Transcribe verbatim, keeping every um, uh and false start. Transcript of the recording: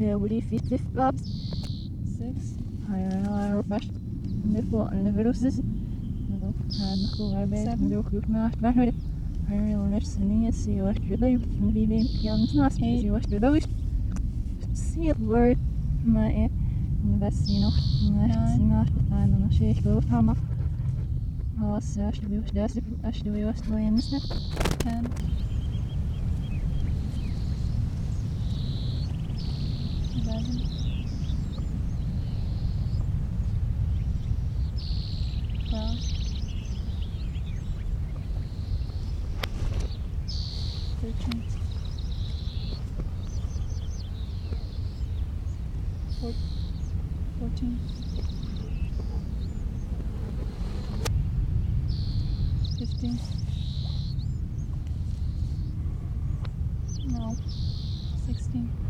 ولي في تفقد six, باش نفو نفروسس نخو عباد Seven. ندوخ ما أحبه هاي ونفسني سي واش تبي بيبي يوم ناس Eight. سي واش تبي سي word ما إيه بس ينو ما Nine. سينا أنا مش بروح هما خلاص أشتبي وش داسك أشتبي وش تبي نسنا ten, eleven, twelve, thirteen, four, fourteen, fifteen, no, sixteen,